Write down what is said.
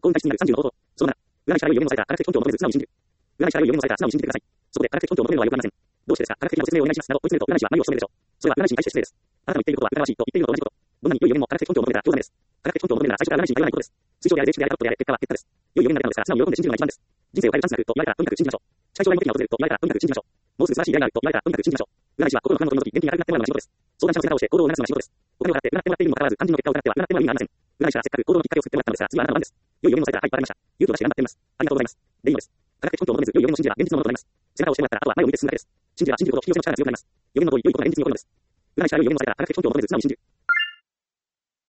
幸運体質になる30の方法。その7、占い師から良い予言をされた科学的根拠を求めず素直に信じる。占い師から良い予言をされた素直に信じてください。そこで科学的根拠を求めるのはよくありません。どうしてですか？科学的なご説明をお願いします。など追い詰めると占い師は何を求めるでしょう。それは占い師に対して失礼です。あなたの言っていることは疑わしいと言っているのと同じこと。どんなに良い予言も科学的根拠を求めたら冗談です。科学的根拠を求めるなら最初から占い師に頼らないことです。推奨であれ税収であれカットであれ結果は結果です。良い予言が出たのですから素直に喜んで信じるのが一番です。人生を変えるチャンスが来ると言われたらとにかく信じましょう。社会障害の時が訪れると言われたらとにかく信じましょう。もうすぐ素晴らしい出会いがあると言われたらとにかく信じましょう。占い師は心の不安の時、元気がなくなってもらうのが仕事です。相談者の背中を押して行動を促すのが仕事です。お金を払って占ってもらっているにもかかわらず、肝心の結果を占っては占ってもらう意味がありません。占い師はせっかく行動のきっかけを作ってもらったのですが、次はあなたの番です。良い予言をされたら、はい、わかりました。勇気を出して頑張ってみます。ありがとうございます。でいいのです。科学的根拠を求めず、良い予言を信じれば現実のものとなります。背中を押してもらったら、あとは前を向いて進むだけです。信じれば信じるほど引き寄せの力が強くなります。予言の通り、良いことが現実に起こるのです。占い師から良い予言をされたら、科学的根拠を求めず素直に信じる。